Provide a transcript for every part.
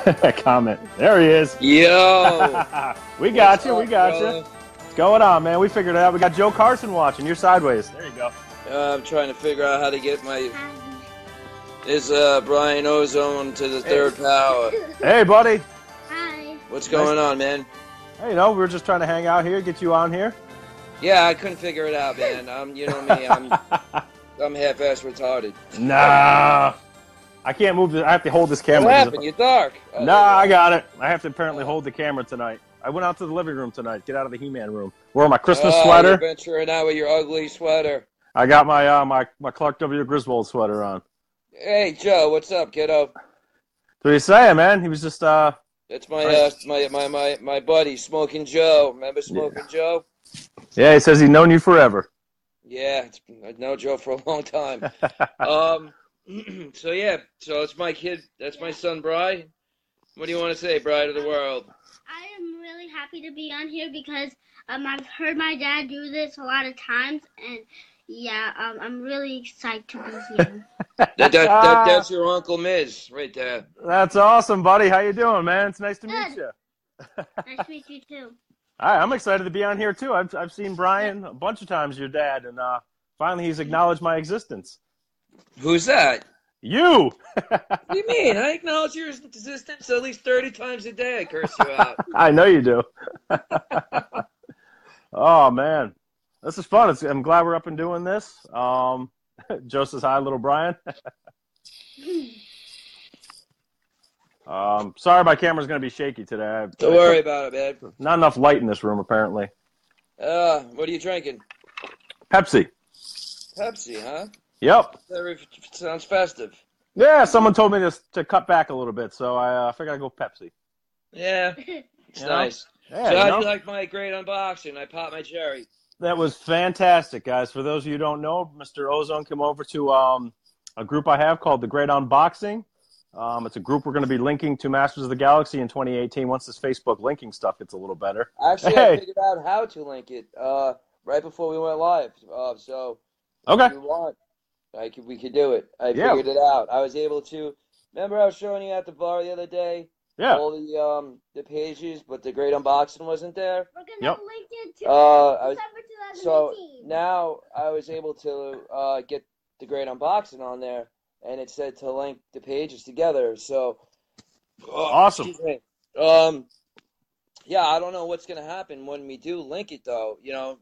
Comment. There he is. Yo! We got you. What's We up, got brother? you. What's going on, man? We figured it out. We got Joe Carson watching. You're sideways. There you go. I'm trying to figure out how to get this Brian Ozone to the third power. Hey, buddy. Hi. What's going on, man? Hey, we were just trying to hang out here, get you on here. Yeah, I couldn't figure it out, man. You know me. I'm half-ass retarded. Nah. I can't move. I have to hold this camera. What happened? You're dark. Nah, I got it. I have to apparently hold the camera tonight. I went out to the living room tonight. Get out of the He-Man room. Wearing my Christmas You're sweater. venturing out with your ugly sweater. I got my my Clark W. Griswold sweater on. Hey, Joe, what's up, kiddo? What are you saying, man? He was just That's my buddy, Smoking Joe. Remember Smoking Joe? Yeah, he says he's known you forever. Yeah, I've known Joe for a long time. So it's my kid. That's my son, Bri. What do you want to say, Bri, to the world? I am really happy to be on here because I've heard my dad do this a lot of times, and yeah, I'm really excited to be here. That's your Uncle Miz right there. That's awesome, buddy. How you doing, man? It's nice to meet Good. you. Nice to meet you too. All right, I'm excited to be on here too. I've seen Brian a bunch of times, your dad, and finally he's acknowledged my existence. Who's that? You. What do you mean? I acknowledge your existence at least 30 times a day. I curse you out. I know you do. Oh man, this is fun. I'm glad we're up and doing this. Joe says hi, little Brian. Sorry, my camera's gonna be shaky today. Don't worry about it, man. Not enough light in this room, apparently. What are you drinking? Pepsi. Pepsi, huh? Yep. That sounds festive. Yeah, someone told me to cut back a little bit, so I figured I'd go Pepsi. Yeah, it's You know? nice. Yeah, So how do you like my great unboxing? I popped my cherry. That was fantastic, guys. For those of you who don't know, Mr. Ozone came over to a group I have called The Great Unboxing. It's a group we're going to be linking to Masters of the Galaxy in 2018 once this Facebook linking stuff gets a little better. Actually, I figured out how to link it right before we went live. So Okay. if you want, we could do it. I figured it out. I was able to. Remember, I was showing you at the bar the other day. Yeah. All the pages, but the great unboxing wasn't there. We're gonna link it to December 2018. So now I was able to get the great unboxing on there, and it said to link the pages together. So Awesome. excuse me. Yeah, I don't know what's gonna happen when we do link it, though. You know,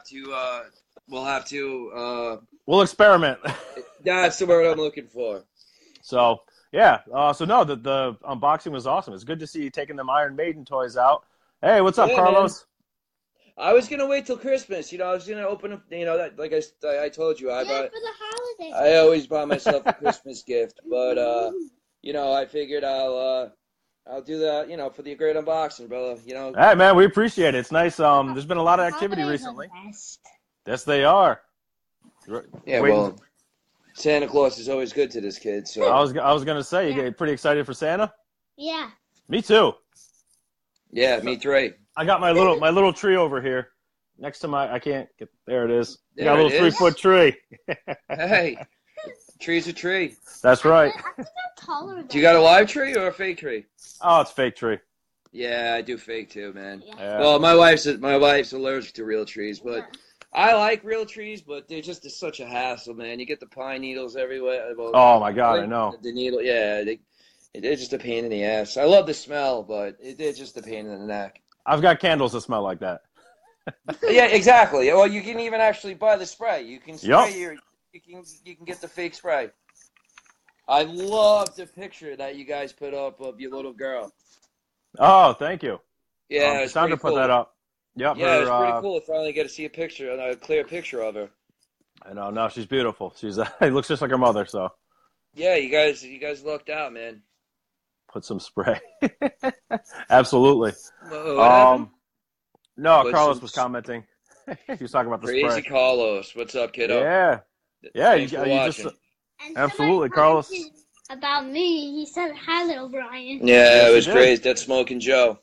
We'll experiment. That's the word I'm looking for. So, yeah. The unboxing was awesome. It's good to see you taking them Iron Maiden toys out. Hey, what's up, Yeah, Carlos? I was gonna wait till Christmas. You know, I was gonna open up. You know, that like I told you, for the holidays. I always buy myself a Christmas gift, but you know, I figured I'll do that. You know, for the great unboxing, brother. You know. Hey, man, we appreciate it. It's nice. There's been a lot of activity recently. Yes, they are. Yeah, well, Santa Claus is always good to this kid. So I was gonna say, you get pretty excited for Santa? Yeah. Me too. Yeah, me too. I got my little tree over here next to my. I can't get there. It is. There Got a little it is. 3-foot tree. Hey, tree's a tree. That's right. I think I'm taller than Do you got a live tree or a fake tree? Oh, it's a fake tree. Yeah, I do fake too, man. Yeah. Well, my wife's allergic to real trees, but I like real trees, but they're just such a hassle, man. You get the pine needles everywhere. Well, Oh my God, I know. The needle, yeah, it's just a pain in the ass. I love the smell, but it's just a pain in the neck. I've got candles that smell like that. Yeah, exactly. Well, you can even actually buy the spray. You can spray you can get the fake spray. I love the picture that you guys put up of your little girl. Oh, thank you. Yeah, it's time to put that up. Yep. Yeah, it's pretty cool to finally get to see a clear picture of her. I know. No, she's beautiful. She's it looks just like her mother. So. Yeah, you guys lucked out, man. Put some spray. Absolutely. What No, Carlos was commenting. He was talking about the Crazy spray. Carlos. What's up, kiddo? Yeah. Yeah, Thanks for watching. And Absolutely, somebody Carlos. commented about me. He said, "Hi, little Brian." Yeah, it was he did. great. That's Smoking Joe.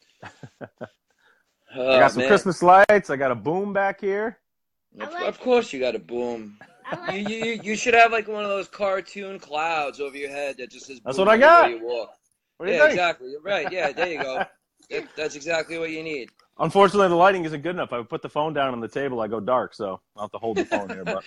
I got some Christmas lights. I got a boom back here. Of course you got a boom. You should have like one of those cartoon clouds over your head that just says That's boom what I got. everywhere you walk. What do you Yeah, think? exactly. You're right. Yeah, there you go. That's exactly what you need. Unfortunately, the lighting isn't good enough. I put the phone down on the table, I go dark, so I'll have to hold the phone here. But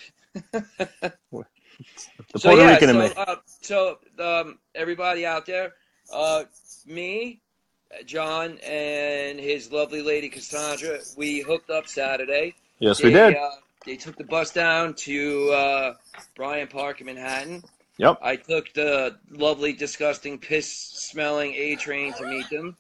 the So Puerto yeah, Rican in me. Everybody out there, me, John, and his lovely lady Cassandra, we hooked up Saturday. Yes, we did. They took the bus down to Bryant Park in Manhattan. Yep. I took the lovely, disgusting, piss-smelling A train to meet them.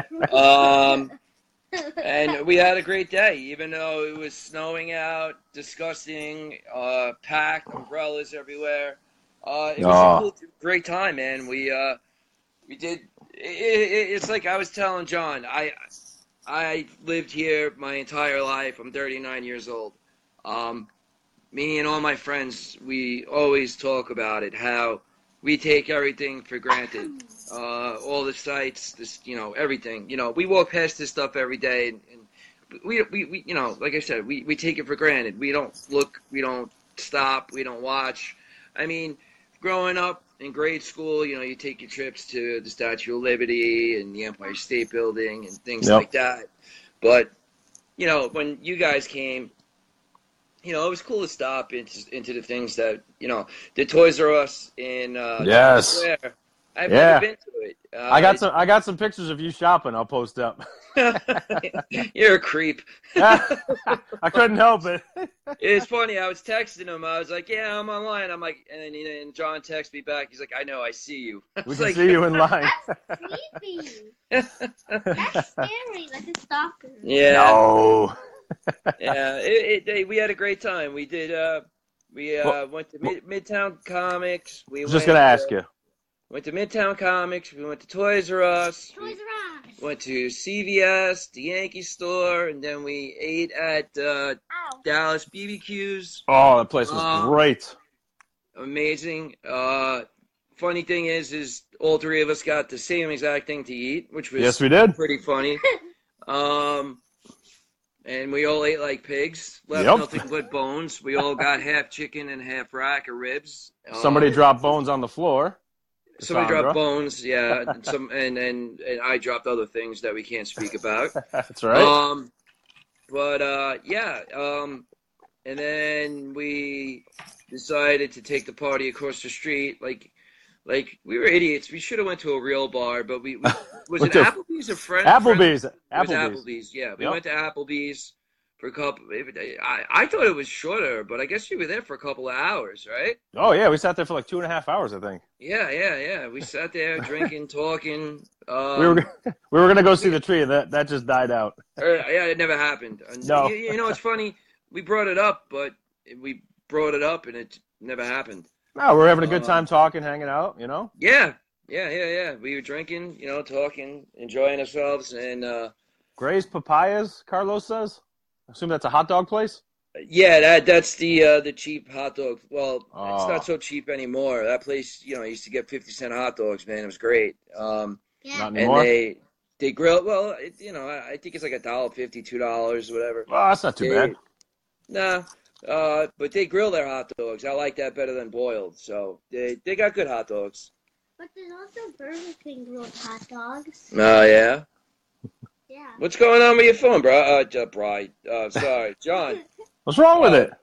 And we had a great day, even though it was snowing out, disgusting, packed, umbrellas everywhere. It was a great time, man. We did. It's like I was telling John. I lived here my entire life. I'm 39 years old. Me and all my friends, we always talk about it, how we take everything for granted. All the sights, everything. We walk past this stuff every day, and we like I said, we take it for granted. We don't look, we don't stop, we don't watch. I mean, growing up in grade school, you take your trips to the Statue of Liberty and the Empire State Building and things like that. But, when you guys came, it was cool to stop into the things that, the Toys R Us in Yes. Square. I've never been to it. I got some pictures of you shopping. I'll post up. You're a creep. I couldn't help it. It's funny. I was texting him. I was like, "Yeah, I'm online." I'm like, and John texted me back. He's like, "I know. I see you." We can see you in line. That's creepy. That's scary, like a stalker. Yeah. No. Yeah. We had a great time. We did. We went to Midtown Comics. I was just gonna ask you. Went to Midtown Comics. We went to Toys R Us. Toys R Us. Went to CVS, the Yankee store, and then we ate at Dallas BBQs. Oh, that place was great. Amazing. Funny thing is all three of us got the same exact thing to eat, which was yes, we did. Pretty funny. And we all ate like pigs. Left nothing but bones. We all got half chicken and half rack of ribs. Somebody dropped bones on the floor. Somebody dropped bones, yeah. And I dropped other things that we can't speak about. That's right. And then we decided to take the party across the street. Like we were idiots. We should have went to a real bar, but we was it Applebee's or friend? Applebee's. Applebee's. Yeah, we went to Applebee's for a couple. I thought it was shorter, but I guess you were there for a couple of hours, right? Oh yeah, we sat there for like 2.5 hours, I think. Yeah. We sat there drinking, talking. We were gonna go see the tree, and that just died out. Yeah, it never happened. No. It's funny. We brought it up, and it never happened. No, we're having a good time talking, hanging out. Yeah. We were drinking, talking, enjoying ourselves, and Gray's Papayas, Carlos says. I assume that's a hot dog place? Yeah, that's the cheap hot dog. Well, it's not so cheap anymore. That place, used to get 50-cent hot dogs, man. It was great. Not anymore. And they grill. Well, I think it's like $1.50, $2, whatever. Well, that's not too bad. Nah, but they grill their hot dogs. I like that better than boiled. So they got good hot dogs. But there's also Burger King grilled hot dogs. Oh yeah. Yeah. What's going on with your phone, bro? Sorry, John. What's wrong with it?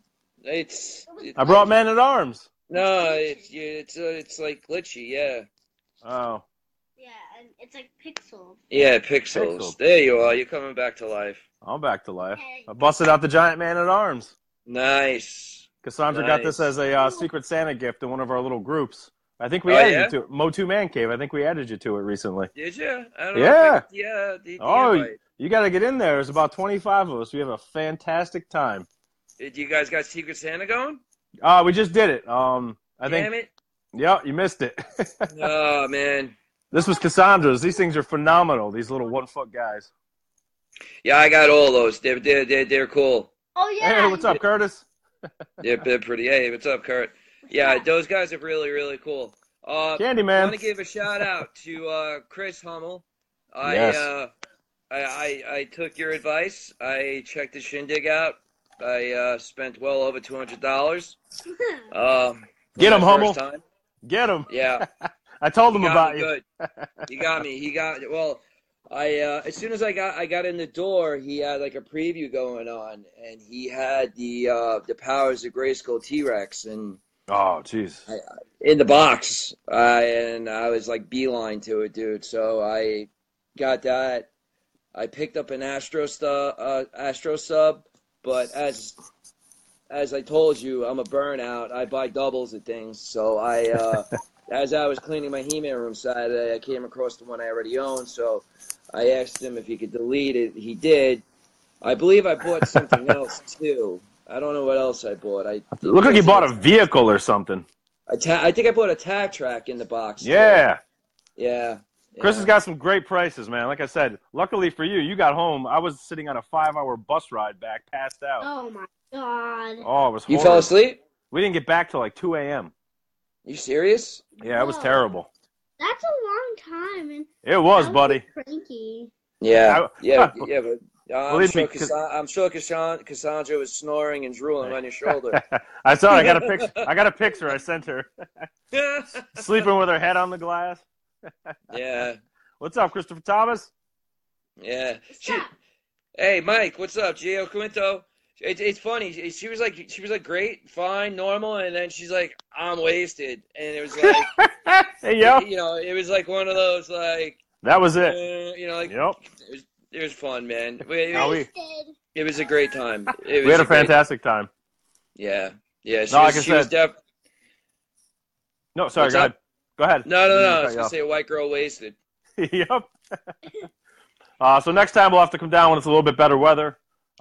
I brought Man at Arms. No, it's like glitchy, yeah. Oh. Yeah, and it's like pixels. Yeah, pixels. There you are. You're coming back to life. I'm back to life. I busted out the giant Man at Arms. Nice. Cassandra got this as a Secret Santa gift in one of our little groups. I think we added you to it. Mo2 Man Cave. I think we added you to it recently. Did you? I don't know. Yeah. You got to get in there. There's about 25 of us. We have a fantastic time. Did you guys got Secret Santa going? We just did it. Damn it. Yeah, you missed it. Oh, man. This was Cassandra's. These things are phenomenal. These little 1-foot guys. Yeah, I got all those. They're cool. Oh, yeah. Hey, what's up, Curtis? They're pretty. Hey, what's up, Kurt? Yeah, those guys are really, really cool. Candyman. I want to give a shout out to Chris Hummel. Yes. I took your advice. I checked the shindig out. I spent well over $200. Get him, Hummel. Get him. Yeah. I told him about you. Good. He got me. Well, as soon as I got in the door, he had like a preview going on, and he had the Powers of Grayskull T-Rex, and oh, jeez, in the box, and I was like beeline to it, dude. So I got that. I picked up an Astro Sub, but as I told you, I'm a burnout. I buy doubles of things, so as I was cleaning my He-Man room Saturday, I came across the one I already owned, so I asked him if he could delete it. He did. I believe I bought something else, too. I don't know what else I bought. It looked like you bought a vehicle or something. I think I bought a tag track in the box. Yeah. Yeah. Chris has got some great prices, man. Like I said, luckily for you, you got home. I was sitting on a 5-hour bus ride back, passed out. Oh, my God. Oh, it was horrible. You fell asleep? We didn't get back till like 2 a.m. You serious? Yeah, it was terrible. That's a long time. And it was, buddy. Cranky. Yeah, but I'm sure Cassandra was snoring and drooling on your shoulder. I saw it. I got a picture I sent her. Sleeping with her head on the glass. Yeah. What's up, Christopher Thomas? Yeah. Hey, Mike. What's up, Gio Quinto? It's funny. She was like great, fine, normal, and then she's like, I'm wasted, and it was like, hey, yo. It was like one of those like. That was it. Yep. It was fun, man. It was a great time. We had a fantastic time. Yeah. Yeah. No, sorry. Go ahead. Go ahead. No. I was gonna say a white girl wasted. Yep. So next time we'll have to come down when it's a little bit better weather.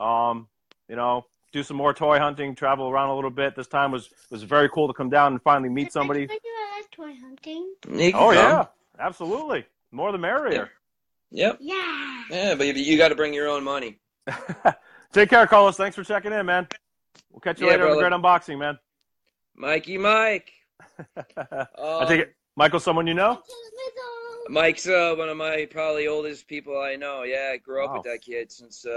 Do some more toy hunting, travel around a little bit. This time was very cool to come down and finally meet somebody. Can I do toy hunting? Oh yeah, absolutely. More the merrier. Yep. Yeah. Yeah, but you got to bring your own money. Take care, Carlos. Thanks for checking in, man. We'll catch you later brother. on the Great Unboxing, man. Mikey Mike. I take it. Michael's someone you know? Mike's one of my probably oldest people I know. Yeah, I grew up with that kid since,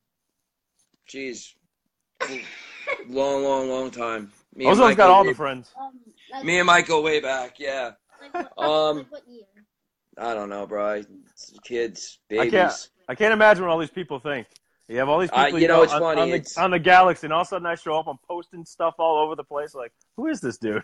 long time. Ozone's got all the friends. Me and Mike go way back, yeah. Like what year? I don't know, bro. Kids, babies. I can't imagine what all these people think. You have all these people it's funny. On the Galaxy, and all of a sudden I show up, I'm posting stuff all over the place. Like, who is this dude?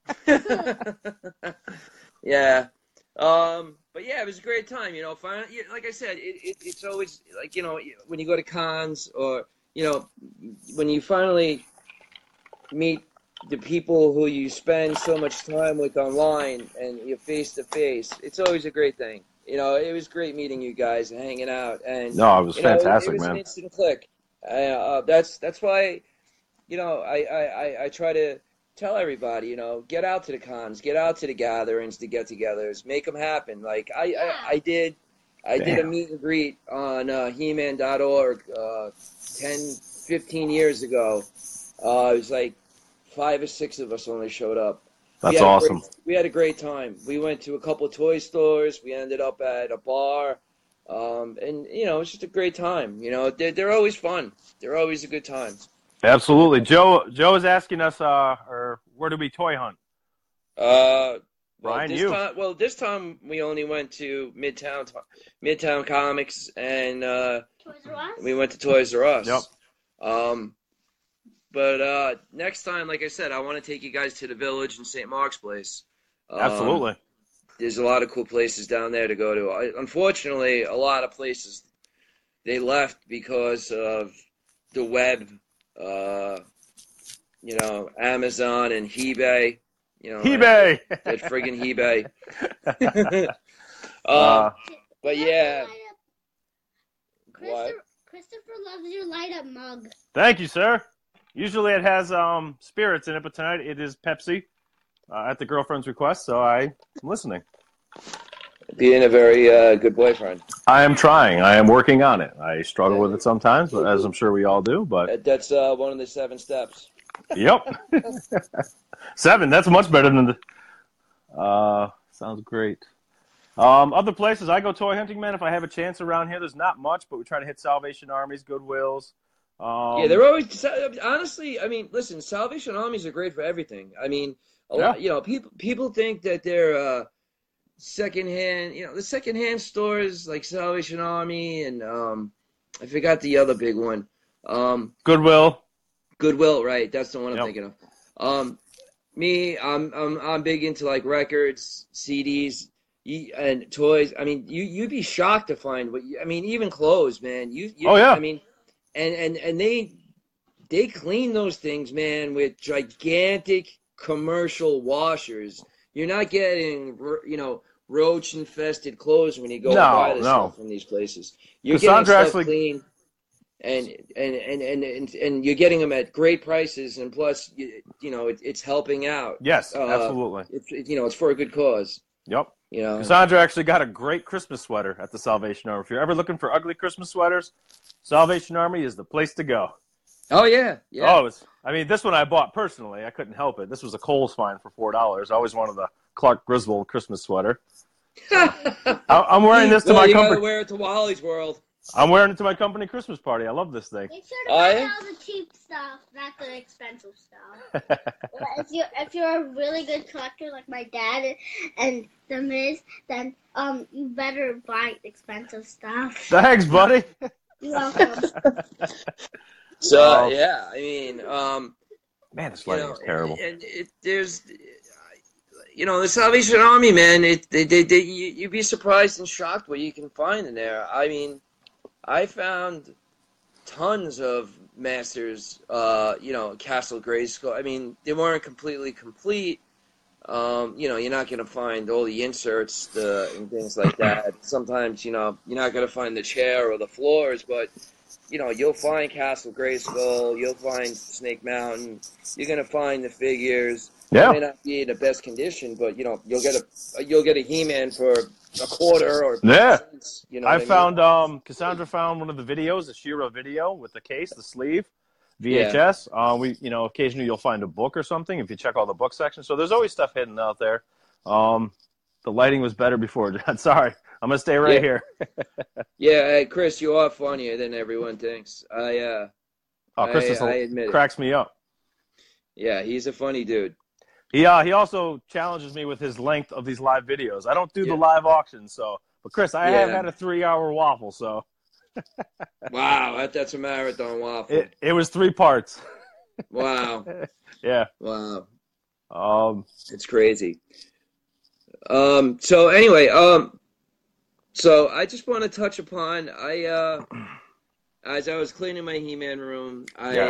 Yeah. But yeah, it was a great time, finally, like I said, it's always like, when you go to cons or, when you finally meet the people who you spend so much time with online and you're face to face, it's always a great thing. It was great meeting you guys and hanging out, and no, it was fantastic, it was man. An instant click. That's why, I try to tell everybody, get out to the cons, get out to the gatherings, the get-togethers, make them happen. Like I did a meet and greet on He-Man.org 10, 15 years ago. It was like 5 or 6 of us only showed up. That's awesome. We had a great time. We went to a couple of toy stores. We ended up at a bar. And, it's just a great time. They're always fun. They're always a good time. Absolutely. Joe is asking us, where do we toy hunt? Brian, this time we only went to Midtown Comics, and Toys R Us? we went to Toys R Us. Yep. But next time, like I said, I want to take you guys to the Village in St. Mark's Place. Absolutely. There's a lot of cool places down there to go to. Unfortunately, a lot of places they left because of the web, Amazon and eBay. eBay. That friggin' eBay. But yeah. Christopher loves your light up mug. Thank you, sir. Usually it has spirits in it, but tonight it is Pepsi at the girlfriend's request, so I'm listening. Being a very good boyfriend. I am trying. I am working on it. I struggle with it sometimes, but as I'm sure we all do. But that's one of the 7 steps. Yep. 7. That's much better than the. Sounds great. Other places I go toy hunting, man. If I have a chance around here, there's not much, but we try to hit Salvation Armies, Goodwills. Yeah, they're always honestly. I mean, listen, Salvation Armies are great for everything. I mean, a lot. People think that they're secondhand, the secondhand stores like Salvation Army and I forgot the other big one. Goodwill. Goodwill, right? That's the one I'm Yep. thinking of. I'm big into like records, CDs, and toys. I mean, you'd be shocked to find even clothes, man. Oh, yeah. I mean, and they clean those things, man, with gigantic commercial washers. You're not getting, roach infested clothes when you go and buy this stuff from these places. You're getting stuff clean. And you're getting them at great prices, and plus, it's helping out. Yes, absolutely. It's for a good cause. Yep. Cassandra actually got a great Christmas sweater at the Salvation Army. If you're ever looking for ugly Christmas sweaters, Salvation Army is the place to go. Oh yeah. Oh, this one I bought personally. I couldn't help it. This was a Kohl's find for $4. I always wanted the Clark Griswold Christmas sweater. I'm wearing this to my company. You gotta wear it to Wally's World. I'm wearing it to my company Christmas party. I love this thing. Make sure to buy all the cheap stuff, not the expensive stuff. if you're a really good collector like my dad and the Miz, then you better buy expensive stuff. Thanks, buddy. You're welcome. So man, this lighting is terrible. And there's, the Salvation Army, man. You'd be surprised and shocked what you can find in there. I mean, I found tons of Masters, Castle Grayskull. I mean, they weren't completely complete. You're not going to find all the inserts and things like that. Sometimes, you're not going to find the chair or the floors, but, you'll find Castle Grayskull, you'll find Snake Mountain, you're going to find the figures. Yeah. They may not be in the best condition, but, you'll get a He-Man for a quarter or cents, I found Cassandra found one of the videos, the She-Ra video with the case, the sleeve, VHS. Yeah. Occasionally you'll find a book or something if you check all the book sections. So there's always stuff hidden out there. The lighting was better before, John. Sorry, I'm gonna stay right here. Yeah, Chris, you are funnier than everyone thinks. Chris I admit cracks me up. Yeah, he's a funny dude. He also challenges me with his length of these live videos. I don't do the live auctions, but Chris, I have had a 3-hour waffle, so. Wow, that's a marathon waffle. It was 3 parts. Wow. Yeah. Wow. It's crazy. So anyway, so I just want to touch upon as I was cleaning my He-Man room,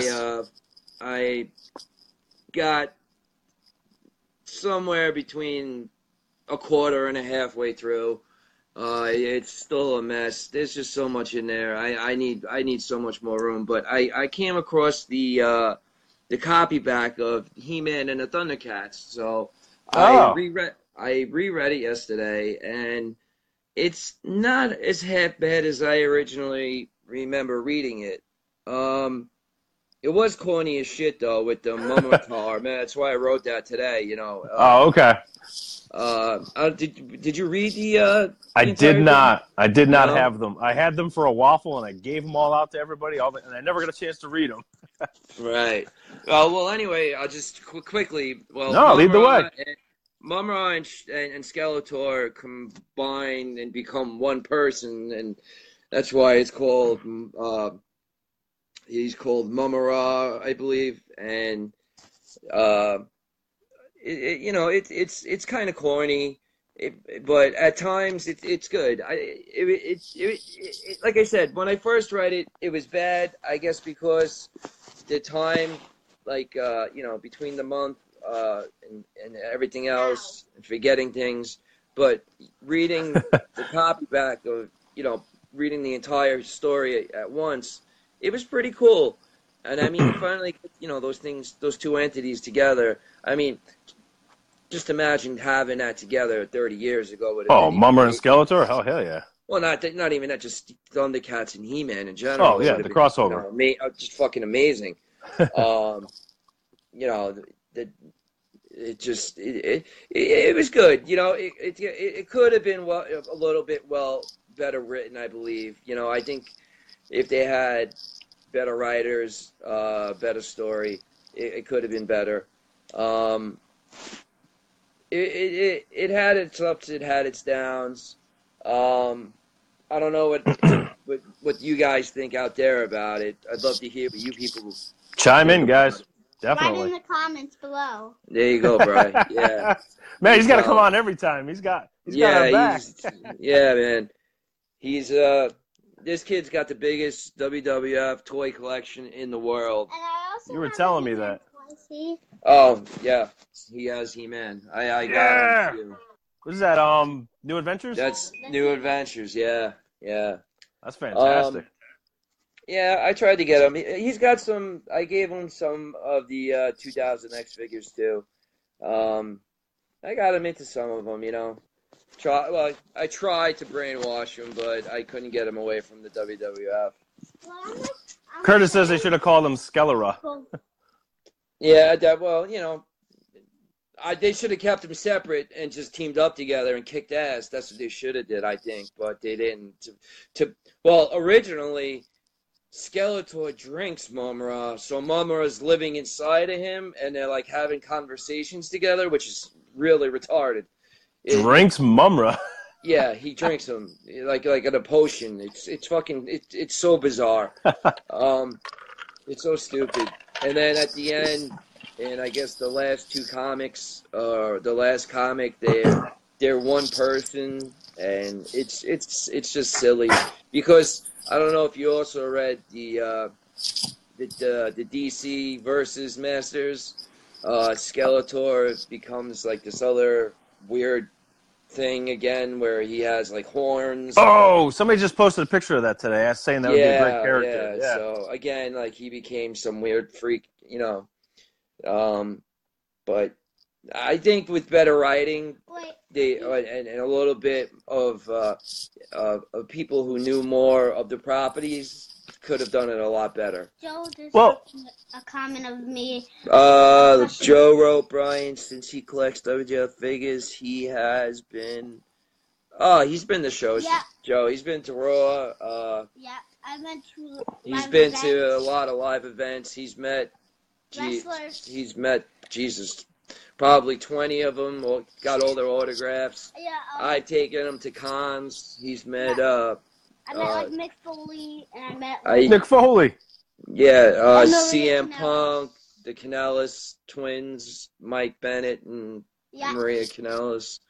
I got somewhere between a quarter and a halfway through. It's still a mess. There's just so much in there. I need so much more room. But I came across the copy back of He-Man and the Thundercats. So I reread it yesterday, and it's not as half bad as I originally remember reading it. It was corny as shit though with the Mummitar, man. That's why I wrote that today. Okay. Did you read the? I did not. I did not have them. I had them for a waffle, and I gave them all out to everybody. And I never got a chance to read them. Right. Well, anyway, I'll just quickly. Well, no, lead the way. Mumm-Ra and Skeletor combine and become one person, and that's why it's called. He's called Mumm-Ra, I believe, and it's kind of corny, but at times it's good. Like I said, when I first read it, it was bad. I guess because the time, between the month and everything else, and forgetting things. But reading the copy back of reading the entire story at once. It was pretty cool. And I mean, finally, those two entities together. I mean, just imagine having that together 30 years ago. Mumm-Ra and Skeletor? Hell yeah. Well, not even that, just Thundercats and He-Man in general. Oh, yeah, the crossover. Just fucking amazing. It was good. It could have been a little bit better written, I believe. I think if they had better writers, better story, it could have been better. it had its ups, it had its downs. I don't know what you guys think out there about it. I'd love to hear what you people chime in, guys. Definitely. Write in the comments below. There you go, Brian. Yeah. Man, he's got to come on every time. He's got our back. Yeah, man. He's this kid's got the biggest WWF toy collection in the world. And I also you were telling me that. Oh, yeah. He has He-Man. I got him too. What is that? New Adventures? That's New Adventures, yeah. That's fantastic. Yeah, I tried to get him. He's got some. I gave him some of the 2000 X figures too. I got him into some of them, you know. I tried to brainwash him, but I couldn't get him away from the WWF. Curtis says they should have called him Skelera. Yeah, well, you know, they should have kept them separate and just teamed up together and kicked ass. That's what they should have did, I think, but they didn't. Well, originally, Skeletor drinks Mumm-Ra, so Mumm-Ra's living inside of him, and they're like having conversations together, which is really retarded. Drinks Mumm-Ra. Yeah, he drinks them like in a potion. It's so bizarre. It's so stupid. And then at the end, and I guess the last two comics, the last comic, they're one person, and it's just silly because I don't know if you also read the DC versus Masters. Skeletor becomes like this other weird thing again where he has like horns. Oh, somebody just posted a picture of that today, saying that would be a great character. Yeah. So again, like he became some weird freak, you know. But I think with better writing, and a little bit of people who knew more of the properties could have done it a lot better. Joe, there's a comment of me. Joe wrote, Brian, since he collects WWF figures, he has been. Oh, he's been to shows. Yeah. Joe, he's been to Raw. Yeah, I went to. He's been to a lot of live events. He's met. Wrestlers. He's met Jesus. Probably 20 of them. Got all their autographs. Yeah. I've taken him to cons. He's met. I met like Mick Foley, and I met Mick Foley. Yeah, CM Punk, the Kanellis twins, Mike Bennett and Maria Kanellis.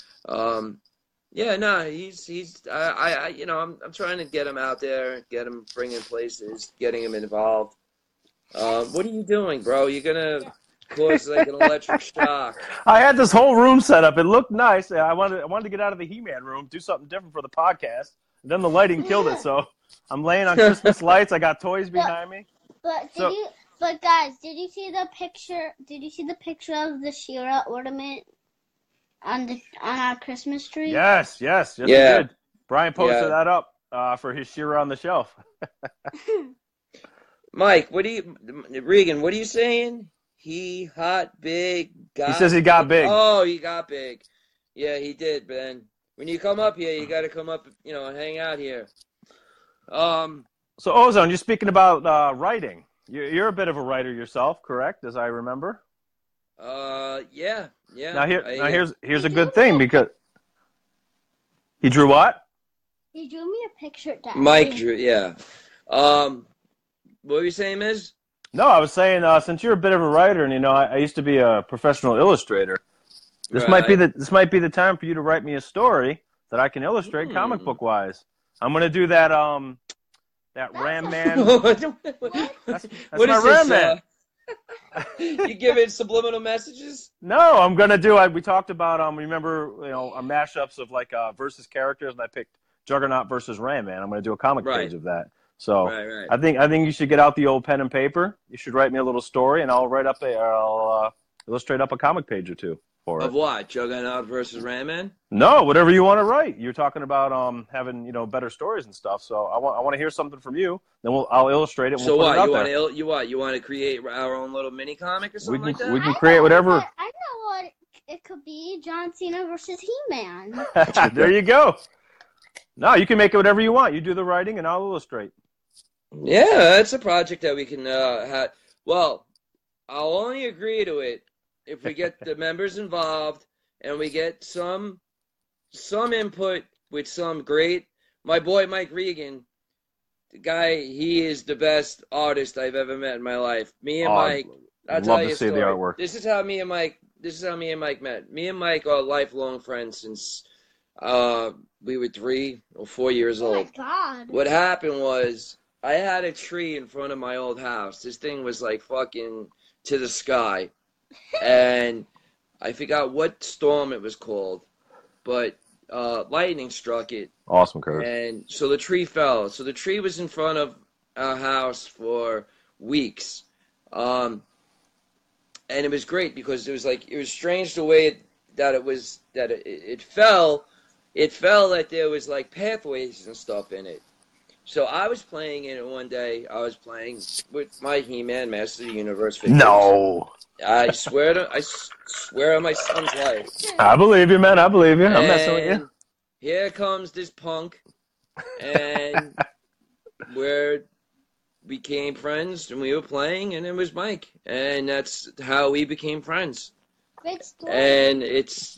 He's I'm trying to get him out there, get him bringing places, getting him involved. What are you doing, bro? You're gonna cause like an electric shock. I had this whole room set up. It looked nice. I wanted to get out of the He-Man room, do something different for the podcast. And then the lighting killed it, so I'm laying on Christmas lights. I got toys behind me. But guys, did you see the picture? Did you see the picture of the She-Ra ornament on our Christmas tree? Yes, he did. Brian posted that up for his She-Ra on the shelf. Mike, Regan, what are you saying? He hot, big, he says he got big. Oh, he got big. Yeah, he did, Ben. When you come up here, you got to come up, and hang out here. So, Ozone, you're speaking about writing. You're a bit of a writer yourself, correct, as I remember? Yeah. Now here's a good thing, because he drew what? He drew me a picture, Dad. Mike drew, yeah. What were you saying, Miz? No, I was saying since you're a bit of a writer, and I used to be a professional illustrator. This might be the time for you to write me a story that I can illustrate comic book wise. I'm gonna do that Ram Man. That's what my is Ram this, Man. You giving subliminal messages? No, I'm gonna do. We talked about remember mashups of like versus characters, and I picked Juggernaut versus Ram Man. I'm gonna do a comic page of that. So right. I think you should get out the old pen and paper. You should write me a little story, and I'll illustrate up a comic page or two for it. Of what? Juggernaut versus Ram Man? No, whatever you want to write. You're talking about having better stories and stuff. So I want to hear something from you. Then I'll illustrate it. And so we'll what? Put it out You want to create our own little mini comic or something like that? We can create whatever. I know what it could be. John Cena versus He-Man. There you go. No, you can make it whatever you want. You do the writing, and I'll illustrate. Yeah, that's a project that we can have. Well, I'll only agree to it if we get the members involved and we get some input with some great. My boy Mike Regan, the guy, he is the best artist I've ever met in my life. Me and Mike, I'll tell you a story. The artwork. This is how me and Mike met. Me and Mike are lifelong friends since we were 3 or 4 years old. Oh my God. What happened was I had a tree in front of my old house. This thing was like fucking to the sky. And I forgot what storm it was called, but lightning struck it. Awesome, Kurt. And so the tree fell. So the tree was in front of our house for weeks. And it was great because it was strange the way that it fell. It fell that there was like pathways and stuff in it. So I was playing in it one day. I was playing with my He-Man Master of the Universe figures. No. I swear on my son's life. I believe you, man. I believe you. I'm messing with you. Here comes this punk, and we became friends, and we were playing, and it was Mike, and that's how we became friends. Great story. And it's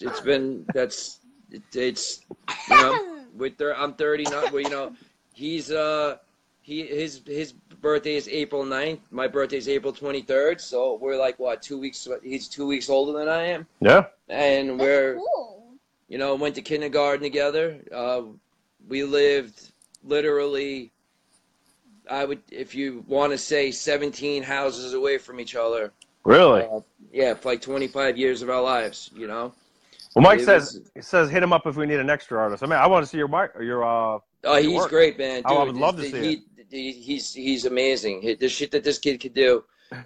I'm 30 now. Well, you know, he's his birthday is April 9th. My birthday is April 23rd. So we're like, what, 2 weeks? He's 2 weeks older than I am. Yeah. And we're, cool. You know, went to kindergarten together. We lived literally, if you want to say 17 houses away from each other. Really? Yeah, for like 25 years of our lives, you know. Well, Mike says hit him up if we need an extra artist. I mean, I want to see your Oh, he's work. Great, man. Dude, I would love to see it. He's amazing. The shit that this kid could do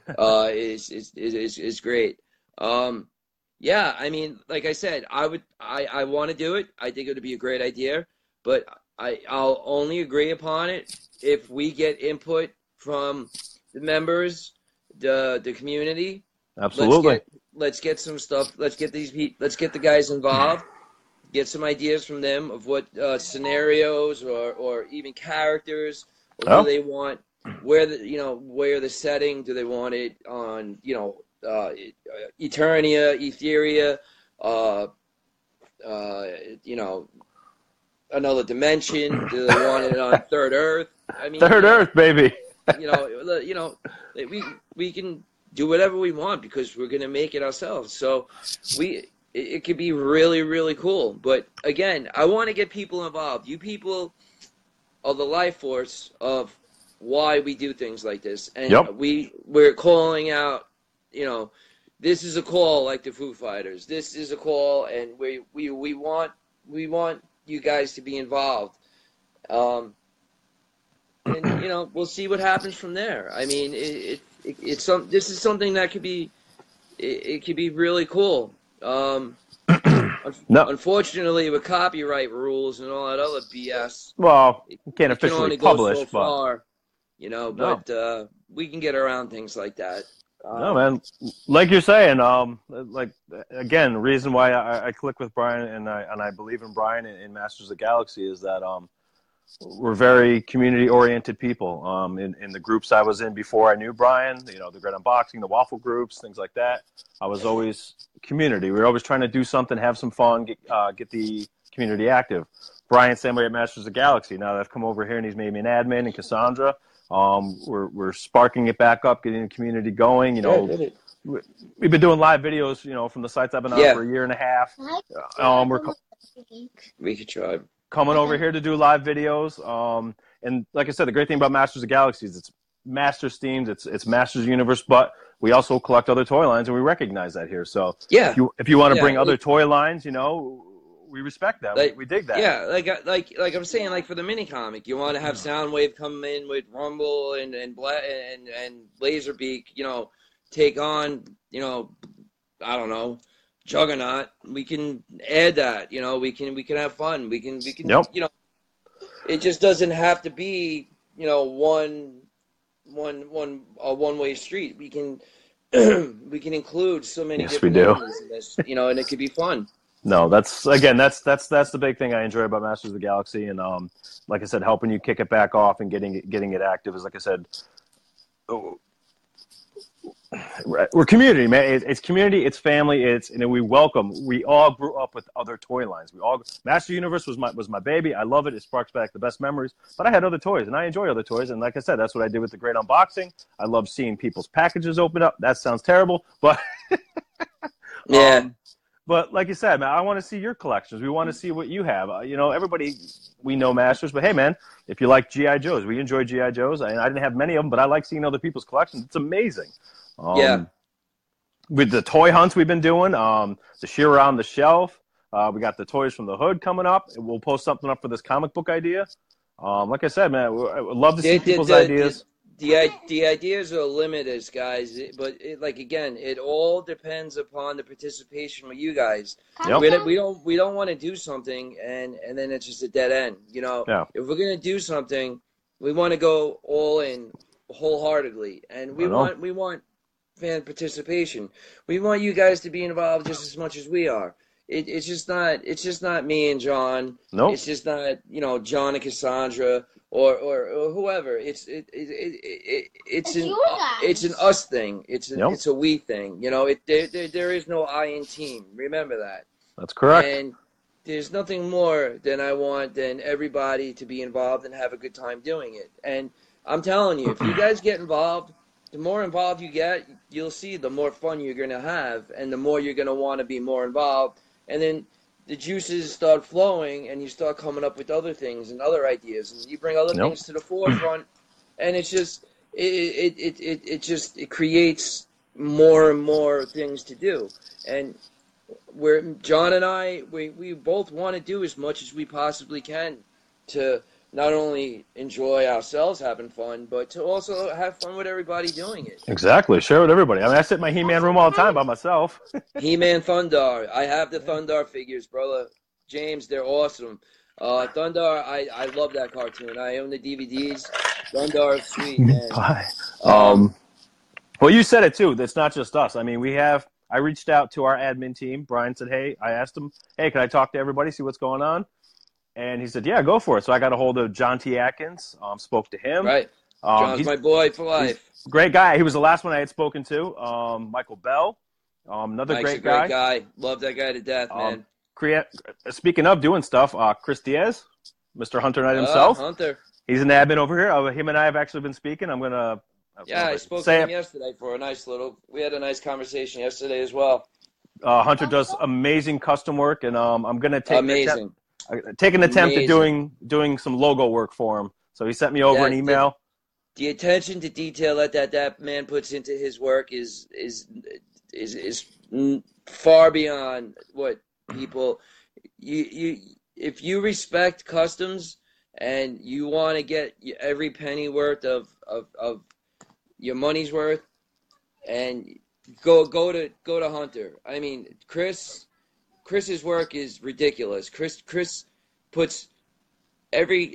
is great. Yeah, I mean, like I said, I want to do it. I think it would be a great idea, but I'll only agree upon it if we get input from the members, the community. Absolutely. Let's get some stuff. Let's get the guys involved. Get some ideas from them of what scenarios or even characters do they want. Where the setting, do they want it on? Eternia, Etheria, another dimension. Do they want it on Third Earth? I mean, Third Earth, baby. We can do whatever we want because we're going to make it ourselves. So it could be really, really cool. But again, I want to get people involved. You people are the life force of why we do things like this. And we're calling out, this is a call like the Foo Fighters. This is a call, and we want you guys to be involved. And we'll see what happens from there. I mean, this is something that could be really cool. Unfortunately, with copyright rules and all that other BS, you can't officially publish, so far, but we can get around things like that. No, man. Like you're saying, again, the reason why I click with Brian and I believe in Brian in Masters of the Galaxy is that we're very community-oriented people. In the groups I was in before I knew Brian, the Great Unboxing, the Waffle groups, things like that, I was always community. We were always trying to do something, have some fun, get the community active. Brian, same way at Masters of the Galaxy. Now that I've come over here and he's made me an admin, and Cassandra, we're sparking it back up, getting the community going. We've been doing live videos, from the sites I've been on for a year and a half. We could try. Coming over here to do live videos. And like I said, the great thing about Masters of Galaxy is it's Masters themed, it's Masters Universe, but we also collect other toy lines, and we recognize that here. So if you want to bring other toy lines, we respect that. We dig that. Yeah, like I'm saying, like for the mini comic, you want to have Soundwave come in with Rumble and Laserbeak, take on, I don't know, Juggernaut. We can add that, we can have fun. We can it just doesn't have to be, one way street. We can include so many different elements in this, and it could be fun. No, that's the big thing I enjoy about Masters of the Galaxy, and like I said, helping you kick it back off and getting it active is, like I said, We're community, man. It's community. It's family. And we welcome. We all grew up with other toy lines. Master Universe was my baby. I love it. It sparks back the best memories. But I had other toys, and I enjoy other toys. And like I said, that's what I did with the Great Unboxing. I love seeing people's packages open up. That sounds terrible, but yeah. But like you said, man, I want to see your collections. We want to see what you have. Everybody, we know Masters, but hey, man, if you like G.I. Joes, we enjoy G.I. Joes. And I didn't have many of them, but I like seeing other people's collections. It's amazing. With the toy hunts we've been doing, the sheer around the shelf, we got the toys from the hood coming up. We'll post something up for this comic book idea. Like I said, man, I would love to see people's ideas. The ideas are limited, guys. But again, it all depends upon the participation with you guys. Yep. We don't want to do something and then it's just a dead end. Yeah. If we're gonna do something, we want to go all in wholeheartedly, and we want fan participation. We want you guys to be involved just as much as we are. It's just not me and John. Nope. It's just not John and Cassandra or whoever. It's an us thing. It's a we thing. There is no I in team. Remember that. That's correct. And there's nothing more than I want than everybody to be involved and have a good time doing it. And I'm telling you, if you guys get involved, the more involved you get, you'll see the more fun you're going to have, and the more you're going to want to be more involved. And then the juices start flowing, and you start coming up with other things and other ideas, and you bring other things to the forefront, and it's just it creates more and more things to do. And John and I, we both want to do as much as we possibly can to not only enjoy ourselves having fun, but to also have fun with everybody doing it. Exactly. Share with everybody. I mean, I sit in my He-Man room all the time by myself. He-Man Thundar. I have the Thundar figures, brother. James, they're awesome. Thundar, I love that cartoon. I own the DVDs. Thundar is sweet, man. Well, you said it, too. It's not just us. I mean, I reached out to our admin team. Brian said, I asked him, can I talk to everybody, see what's going on? And he said, yeah, go for it. So I got a hold of John T. Atkins, spoke to him. Right. John's my boy for life. Great guy. He was the last one I had spoken to. Michael Bell, another Mike's great a great guy. Love that guy to death, man. Speaking of doing stuff, Chris Diaz, Mr. Hunter Knight himself. Hunter. He's an admin over here. Him and I have actually been speaking. I'm going to... I spoke to him yesterday for we had a nice conversation yesterday as well. Hunter does amazing custom work, and I'm going to take an attempt at doing some logo work for him. So he sent me over an email. The attention to detail that man puts into his work is far beyond what people. If you respect customs and you want to get every penny worth of your money's worth, and go to Hunter. I mean, Chris's work is ridiculous. Chris puts every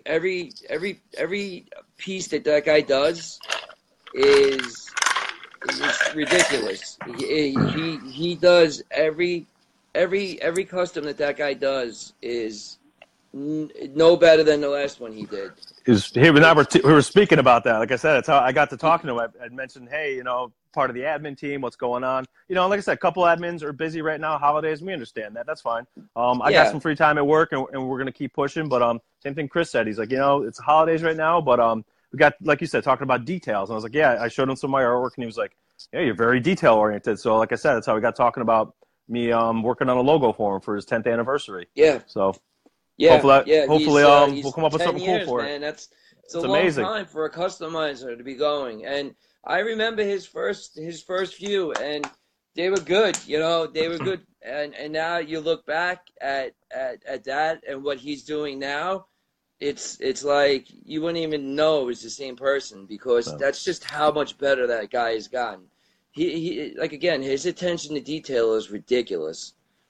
piece that guy does is ridiculous. He does every custom that guy does is no better than the last one he did. We were speaking about that. Like I said, that's how I got to talking to him. I mentioned, hey, part of the admin team, what's going on? Like I said, a couple admins are busy right now, holidays. We understand that. That's fine. I got some free time at work, and we're going to keep pushing. But same thing Chris said. He's like, it's holidays right now, but we got, like you said, talking about details. And I was like, yeah, I showed him some of my artwork, and he was like, yeah, you're very detail-oriented. So like I said, that's how we got talking about me working on a logo for him for his 10th anniversary. Yeah. So yeah, hopefully we'll come up with something cool for it. It's a amazing. Long time for a customizer to be going. And I remember his first few, and they were good. They were good. And now you look back at that and what he's doing now, it's like you wouldn't even know it's the same person, because that's just how much better that guy has gotten. He again, his attention to detail is ridiculous.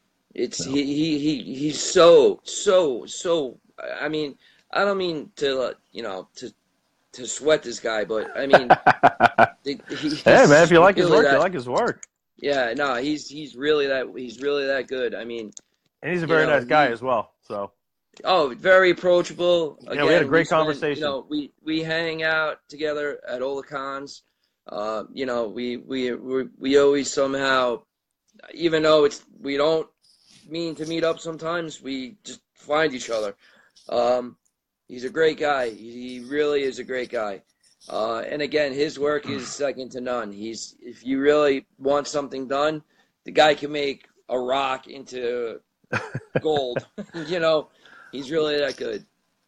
He's so. I mean, I don't mean to to sweat this guy, but I mean, hey man, if you like his work, you like his work. Yeah, no, he's really that good. I mean, and he's a very nice guy as well. So. Oh, very approachable. Again, we had a great conversation. We hang out together at all the cons. You know, we always somehow, even though we don't mean to meet up sometimes, we just find each other. He's a great guy. He really is a great guy. And again, his work is second to none. If you really want something done, the guy can make a rock into gold. You know, he's really that good.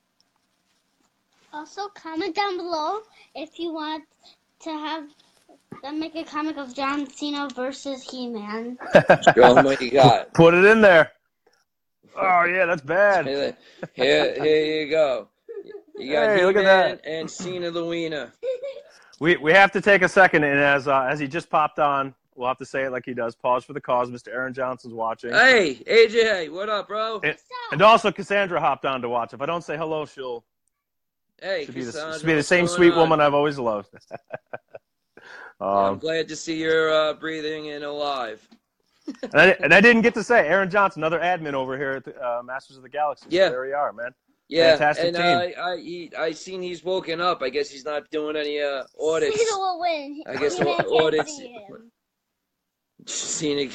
Also, comment down below if you want to have them make a comic of John Cena versus He-Man. Show him what you got. Put it in there. Oh, yeah, that's bad. Here you go. You got Hey, look at He-Man that. and Cena the Wiener. We have to take a second, and as he just popped on, we'll have to say it like he does. Pause for the cause. Mr. Aaron Johnson's watching. Hey, AJ, what up, bro? And also Cassandra hopped on to watch. If I don't say hello, she'll be the same sweet woman I've always loved. I'm glad to see you're breathing and alive. and I didn't get to say, Aaron Johnson, another admin over here at the Masters of the Galaxy. Yeah. So there we are, man. Yeah, fantastic and team. I seen he's woken up. I guess he's not doing any audits. Cena will win. I guess audits. Cena.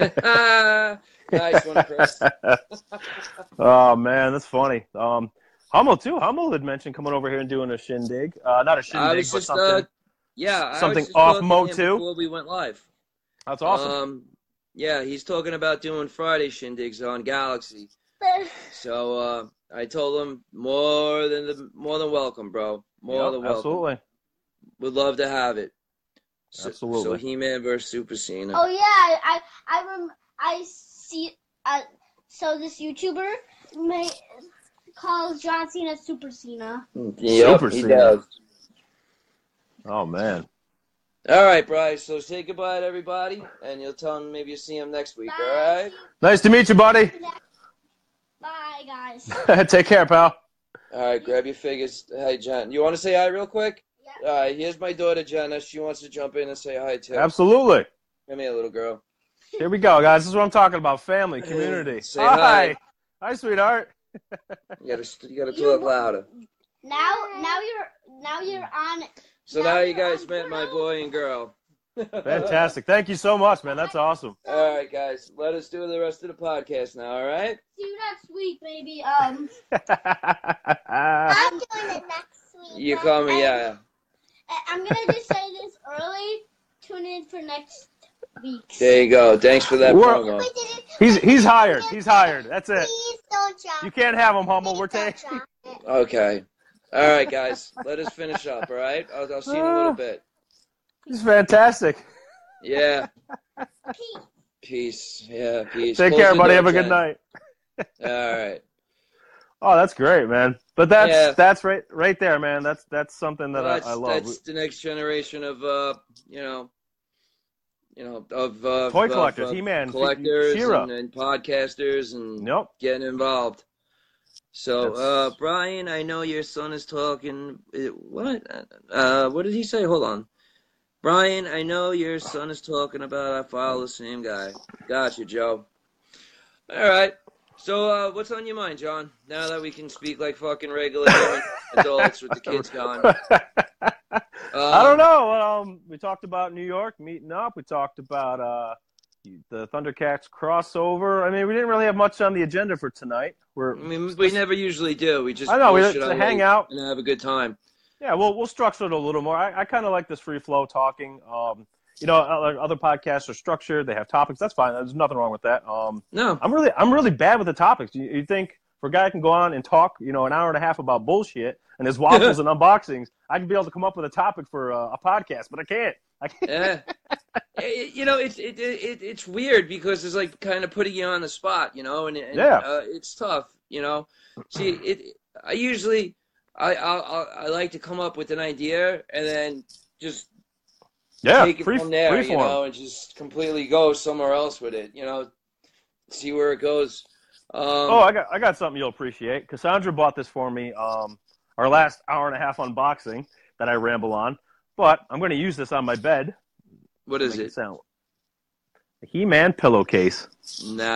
Nice one, Chris. Oh man, that's funny. Hummel too. Hummel had mentioned coming over here and doing a shindig. Not a shindig, but something. Something off Mo too. Before we went live. That's awesome. Yeah, he's talking about doing Friday shindigs on Galaxy. So I told him more than welcome, bro. More than welcome. Absolutely. Would love to have it. Absolutely. So He-Man versus Super Cena. Oh yeah, I see. So this YouTuber calls John Cena Super Cena. Yep, Super he Cena. does. Oh man. All right, Bryce. So say goodbye to everybody, and you'll tell him maybe you'll see him next week. Bye. All right. Nice to meet you, buddy. Bye, guys. Take care, pal. All right, grab your figures. Hey, Jen. You want to say hi real quick? Yeah. All right, here's my daughter, Jenna. She wants to jump in and say hi, too. Absolutely. Come here, little girl. Here we go, guys. This is what I'm talking about. Family, community. Say hi. Hi, sweetheart. You gotta talk louder. Now you're on. So now you guys met my boy and girl. Fantastic. Thank you so much, man. That's awesome. All right, guys. Let us do the rest of the podcast now, all right? See you next week, baby. I'm I'm doing it next week. You call me, yeah. I'm gonna just say this early. Tune in for next week. There you go. Thanks for that promo. He's hired. He's hired. That's it. Please don't jump. You can't have him, Hummel. We're taking. Okay. All right, guys. Let us finish up, all right? I'll see you in a little bit. He's fantastic. Yeah. Peace. Yeah, peace. Take Close care, the buddy. door, Have a Jen. good night. All right. Oh, that's great, man. But that's right there, man. That's something that I love. That's the next generation of of Toy collectors, He-Man, collectors, She-Ra. and podcasters, and Yep. getting involved. So, Brian, I know your son is talking. What? What did he say? Hold on. Brian, I know your son is talking about I follow the same guy. Gotcha, Joe. All right. So, what's on your mind, John? Now that we can speak like fucking regular adults with the kids gone. I don't know. We talked about New York meeting up. We talked about the Thundercats crossover. I mean, we didn't really have much on the agenda for tonight. We never usually do. We just we bullshit hang out and have a good time. Yeah, we'll structure it a little more. I kind of like this free flow talking. Other podcasts are structured. They have topics. That's fine. There's nothing wrong with that. No, I'm really bad with the topics. You think for a guy who can go on and talk, an hour and a half about bullshit and his waffles and unboxings, I can be able to come up with a topic for a podcast, but I can't. Yeah. It's weird because it's like kind of putting you on the spot, and it's tough, See, I like to come up with an idea and then just take it from there, and just completely go somewhere else with it, see where it goes. I got something you'll appreciate. Cassandra bought this for me. Our last hour and a half unboxing that I ramble on, but I'm going to use this on my bed. What is it? A He-Man pillowcase.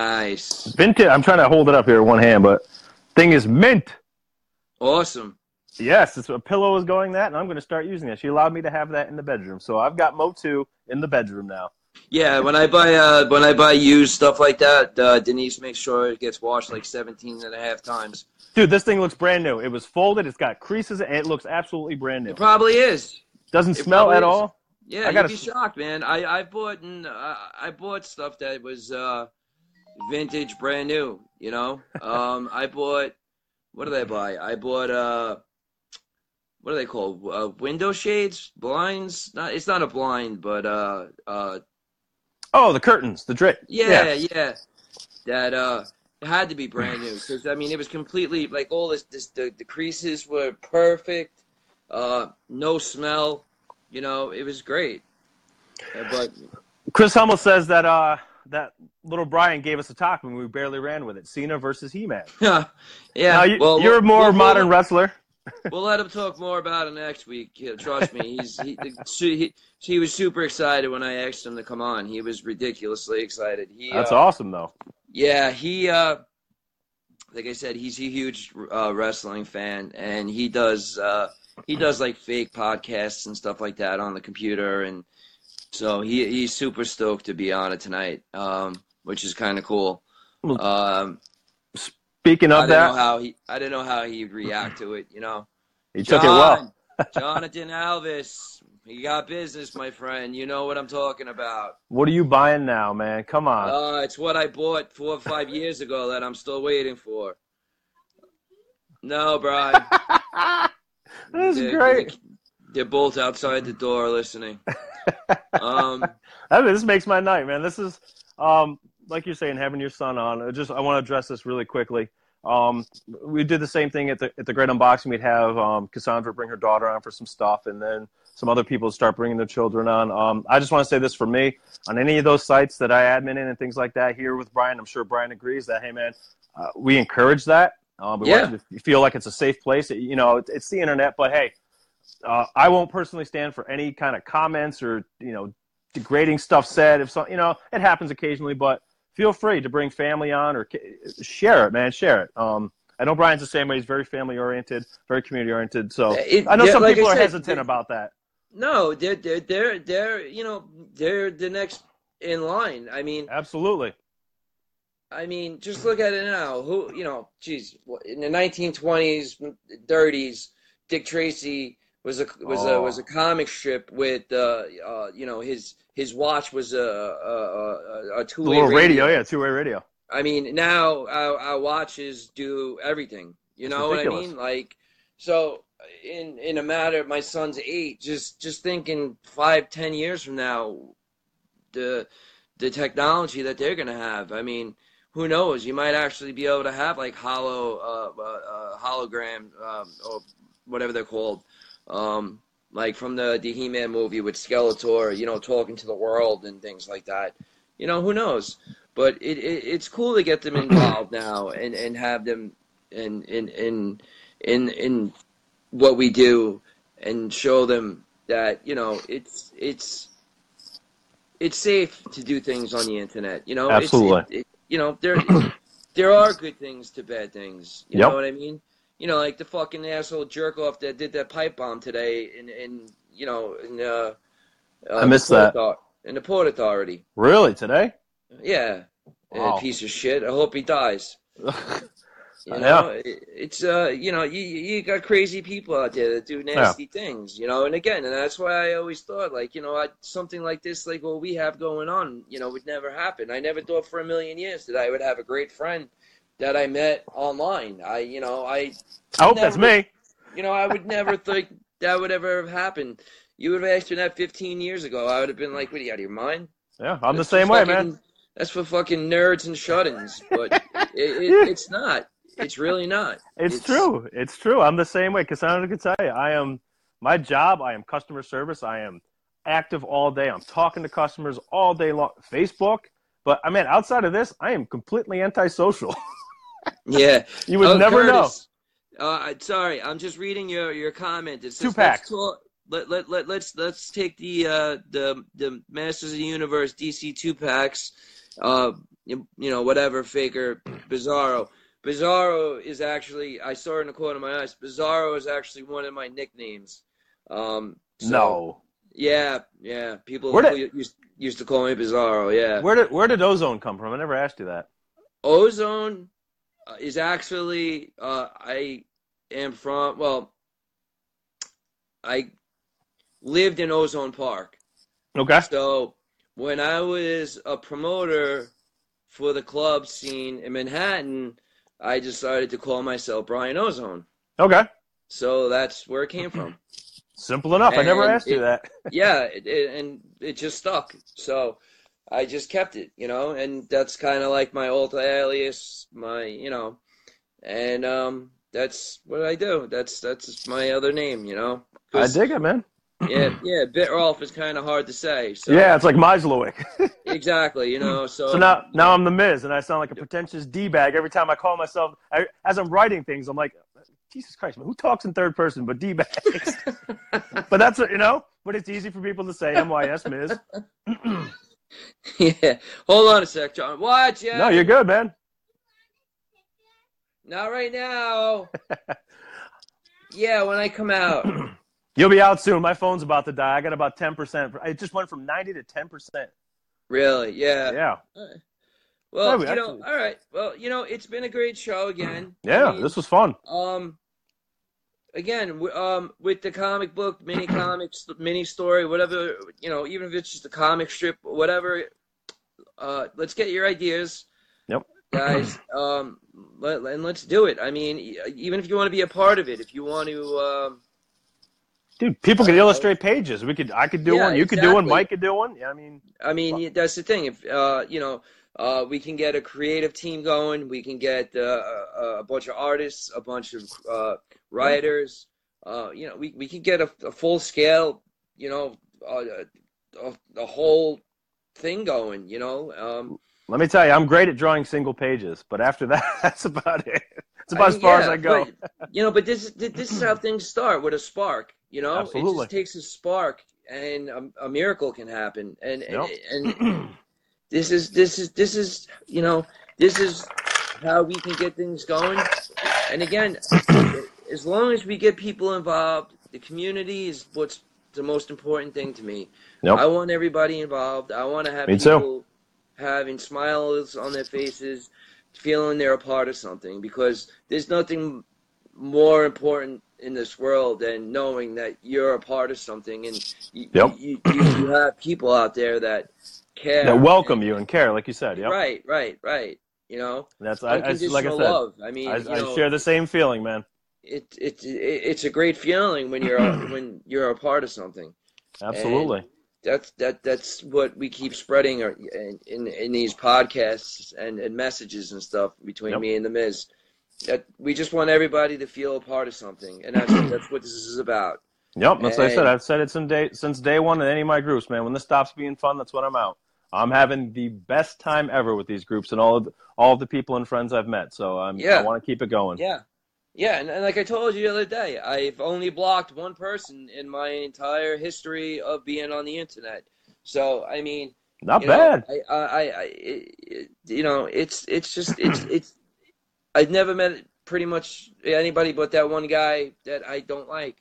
Nice. Vintage. I'm trying to hold it up here with one hand, but thing is mint. Awesome. Yes, a pillow is going that, and I'm going to start using it. She allowed me to have that in the bedroom, so I've got Motu in the bedroom now. Yeah, when I buy used stuff like that, Denise makes sure it gets washed like 17 and a half times. Dude, this thing looks brand new. It was folded. It's got creases, and it looks absolutely brand new. It probably is. Doesn't smell at all. Yeah, you'd be shocked, man. I bought stuff that was vintage, brand new. You know, I bought. What did I buy? I bought what are they called? Window shades, blinds. It's not a blind, but oh, the curtains, the drape. Yeah. That it had to be brand new because I mean it was completely like all the creases were perfect, no smell. You know, it was great. But Chris Hummel says that that little Brian gave us a talk when we barely ran with it. Cena versus He-Man. Yeah. Now, you're a more modern wrestler. We'll let him talk more about it next week. Trust me, he was super excited when I asked him to come on. He was ridiculously excited. That's awesome, though. Yeah, he like I said, he's a huge wrestling fan, and he does like fake podcasts and stuff like that on the computer, and so he's super stoked to be on it tonight, which is kind of cool. Speaking of that, I didn't know how he'd react to it. You know, he took it well. Jonathan Alvis, you got business, my friend. You know what I'm talking about. What are you buying now, man? Come on. It's what I bought 4 or 5 years ago that I'm still waiting for. No, Brian. This is great. They're both outside the door listening. This makes my night, man. This is like you're saying, having your son on. I want to address this really quickly. We did the same thing at the Great Unboxing. We'd have Cassandra bring her daughter on for some stuff, and then some other people start bringing their children on. I just want to say this for me. On any of those sites that I admin in and things like that here with Brian, I'm sure Brian agrees that, hey, man, we encourage that. We want you to feel like it's a safe place. You know, it's the internet, but, hey, I won't personally stand for any kind of comments or, you know, degrading stuff said. If so, you know, it happens occasionally, but feel free to bring family on or share it, man. Share it. I know Brian's the same way. He's very family-oriented, very community-oriented. So I know some people are hesitant about that. No, they're you know, they're the next in line. I mean, absolutely. I mean, just look at it now. Who, you know, geez, in the 1920s, 30s, Dick Tracy was a comic strip with you know, his watch was a two-way radio. Yeah, two-way radio. I mean, now our watches do everything. You know what I mean? Like, so in a matter of my son's 8, just thinking 5-10 years from now, the technology that they're gonna have. I mean, who knows? You might actually be able to have like hologram or whatever they're called. Like from the He-Man movie with Skeletor, you know, talking to the world and things like that. You know, who knows? But it's cool to get them involved now and have them in what we do and show them that, you know, it's safe to do things on the internet. You know, absolutely. You know, there are good things to bad things. You know what I mean? You know, like the fucking asshole jerk off that did that pipe bomb today in you know, I missed that. In the Port Authority. Really? Today? Yeah. Wow. A piece of shit. I hope he dies. You know, yeah. It's you know, you got crazy people out there that do nasty things, you know, and that's why I always thought, like, you know, something like this, like what we have going on, you know, would never happen. I never thought for a million years that I would have a great friend that I met online. I hope that's me. You know, I would never think that would ever have happened. You would have asked me that 15 years ago. I would have been like, what, are you out of your mind? Yeah, I'm the same way, man. That's for fucking nerds and shut-ins. But it's not. It's really not. It's true. It's true. I'm the same way. Cassandra can tell you. My job, I am customer service. I am active all day. I'm talking to customers all day long. Facebook. But, I mean, outside of this, I am completely antisocial. Yeah. You would never Curtis, know. Sorry, I'm just reading your comment. It says, 2-pack. Let's take the Masters of the Universe DC 2-packs, you know, whatever, Faker, Bizarro. Bizarro is actually, I saw it in the corner of my eyes. Bizarro is actually one of my nicknames. No. Yeah. People used to call me Bizarro. Yeah. Where did Ozone come from? I never asked you that. Ozone is actually I am from. Well, I lived in Ozone Park. Okay. So when I was a promoter for the club scene in Manhattan, I decided to call myself Brian Ozone. Okay. So that's where it came from. Simple enough. I never asked you that. Yeah, and it just stuck. So I just kept it, and that's kind of like my old alias, and that's what I do. That's my other name, I dig it, man. Yeah, Bitterolf is kind of hard to say. So. Yeah, it's like Meislowick. Exactly, So now I'm the Miz, and I sound like a pretentious D-bag every time I call myself. As I'm writing things, I'm like, Jesus Christ, man, who talks in third person but D-bags? But that's but it's easy for people to say MYS Miz. Yeah, hold on a sec, John. Watch it. No, you're good, man. Not right now. Yeah, when I come out. You'll be out soon. My phone's about to die. I got about 10%. It just went from 90 to 10%. Really? Yeah. Yeah. Well, all right. Well, it's been a great show again. Yeah, this was fun. Again, with the comic book, mini comics, mini story, whatever, even if it's just a comic strip, whatever, let's get your ideas. Yep. Guys, and let's do it. I mean, even if you want to be a part of it, if you want to, dude, people could illustrate pages. I could do one. You could do one. Mike could do one. Yeah, I mean, that's the thing. If we can get a creative team going. We can get a bunch of artists, a bunch of writers. We can get a full scale. The whole thing going. Let me tell you, I'm great at drawing single pages, but after that, that's about it. It's about as far as I go. But this is how things start, with a spark. Absolutely. It just takes a spark, and a miracle can happen. And this is how we can get things going. And again, as long as we get people involved, the community is what's the most important thing to me. Yep. I want everybody involved. I want to have people having smiles on their faces, feeling they're a part of something, because there's nothing more important in this world than knowing that you're a part of something, and you have people out there that care, that welcome you and care, like you said. Yep. Right. That's like I said. Love. I mean, I share the same feeling, man. It's a great feeling when you're a part of something. Absolutely. And that's what we keep spreading in these podcasts and messages and stuff between me and the Miz. That we just want everybody to feel a part of something, and that's what this is about. Yep, that's what I said. I've said it since day one in any of my groups, man. When this stops being fun, that's when I'm out. I'm having the best time ever with these groups and all of the people and friends I've met. So I want to keep it going. Yeah, and like I told you the other day, I've only blocked one person in my entire history of being on the internet. So I mean, not bad. It's I've never met pretty much anybody but that one guy that I don't like.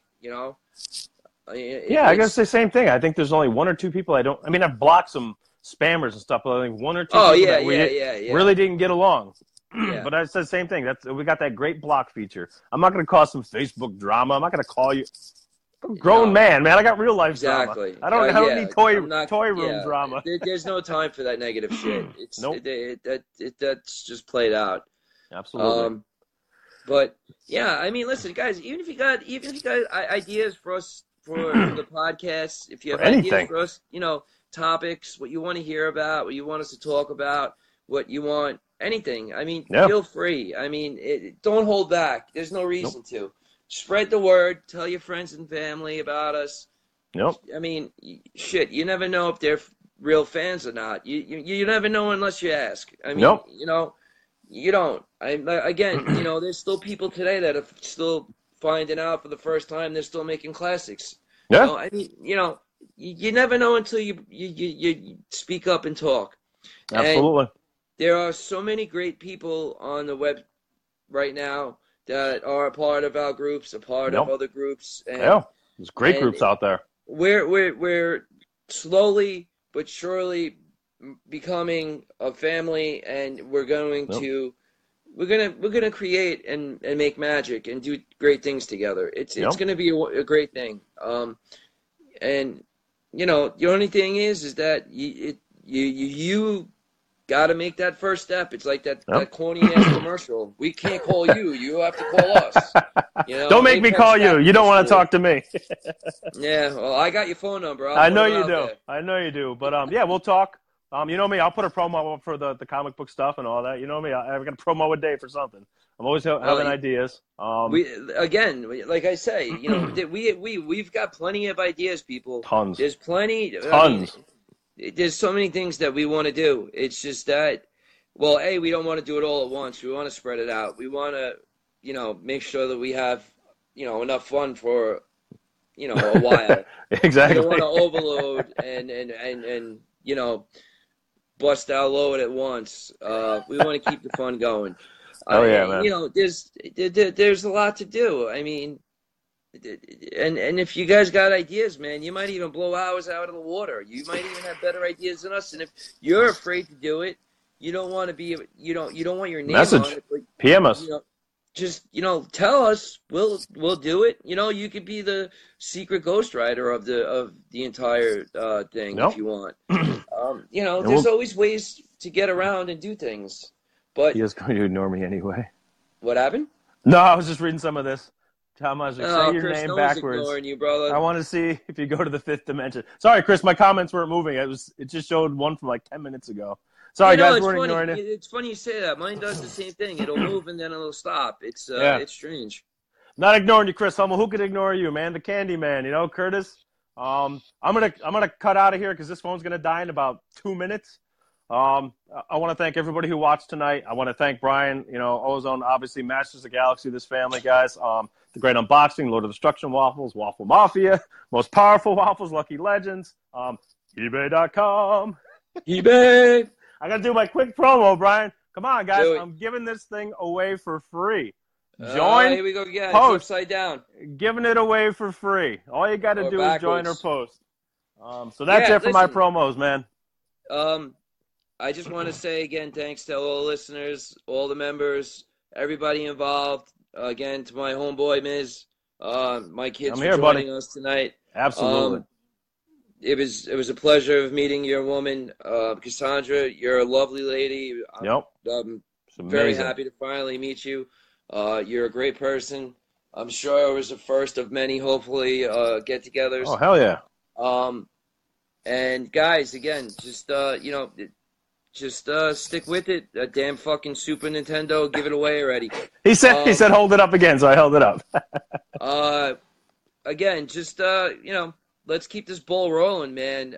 I gotta say the same thing. I think there's only one or two people I don't. I mean, I've blocked some spammers and stuff, but I think one or two people that really didn't get along. Yeah. But I said the same thing. We got that great block feature. I'm not going to cause some Facebook drama. I'm not going to call you. I'm a grown man. I got real life drama. I don't need toy room drama. There's no time for that negative shit. Nope. That's just played out. Absolutely. But yeah, I mean, listen, guys. Even if you got ideas for us for the podcast, if you have ideas for us, topics, what you want to hear about, what you want us to talk about, what you want, anything. I mean, feel free. I mean, don't hold back. There's no reason to. Spread the word. Tell your friends and family about us. Nope. I mean, shit. You never know if they're real fans or not. You never know unless you ask. I mean, you don't. Again, there's still people today that are still finding out for the first time. They're still making classics. Yeah. I mean, you never know until you speak up and talk. Absolutely. And there are so many great people on the web right now that are a part of our groups, a part of other groups. And, there's great groups out there. We're slowly but surely becoming a family, and we're going to create and make magic and do great things together. It's going to be a great thing. And you know, the only thing is that you got to make that first step. It's like that corny ass commercial. We can't call you. You have to call us. You know, don't make me call you. You don't want to talk to me. Yeah, well, I got your phone number. I know you do. I know you do. But yeah, we'll talk. You know me. I'll put a promo up for the comic book stuff and all that. You know me. I've got a promo a day for something. I'm always having ideas. Like I say, you know, we've got plenty of ideas, people. Tons. There's plenty. Tons. There's so many things that we want to do. It's just that, well, we don't want to do it all at once. We want to spread it out. We want to, you know, make sure that we have, you know, enough fun for, you know, a while. Exactly. We don't want to overload and you know, bust our load at once. We want to keep the fun going. Man. You know, there's a lot to do. I mean, and if you guys got ideas, man, you might even blow ours out of the water. You might even have better ideas than us. And if you're afraid to do it, you don't want to be, you don't want your name on it. But, PM us. You know, just, you know, tell us. We'll do it. You know, you could be the secret ghostwriter of the entire thing if you want. You know, there's always ways to get around and do things. But he is going to ignore me anyway. What happened? No, I was just reading some of this. Tom, I was say your Chris, name no backwards. Ignoring you, brother. I want to see if you go to the fifth dimension. Sorry, Chris, my comments weren't moving. It just showed one from like 10 minutes ago. Sorry, guys, we're ignoring it. It's funny you say that. Mine does the same thing. It'll move and then it'll stop. It's strange. Not ignoring you, Chris Hummel. Who could ignore you, man? The Candy Man, you know, Curtis. I'm gonna cut out of here because this phone's gonna die in about 2 minutes. I want to thank everybody who watched tonight. I want to thank Brian, you know, Ozone, obviously Masters of the Galaxy, this family, guys. The Great Unboxing, Lord of Destruction Waffles, Waffle Mafia, Most Powerful Waffles, Lucky Legends, eBay.com. eBay. I got to do my quick promo, Brian. Come on, guys. I'm giving this thing away for free. Join. Here we go again. Post. It's upside down. Giving it away for free. All you got to do is join or post. So that's it for my promos, man. I just want to say again, thanks to all the listeners, all the members, everybody involved. Again, to my homeboy Miz, my kids for joining us tonight. Absolutely. It was a pleasure of meeting your woman, Cassandra. You're a lovely lady. I'm very happy to finally meet you. You're a great person. I'm sure it was the first of many, hopefully, get-togethers. Oh, hell yeah. And guys, again, just you know. Just stick with it. That damn fucking Super Nintendo, give it away already. He said hold it up again, so I held it up. Again, just you know, let's keep this ball rolling, man.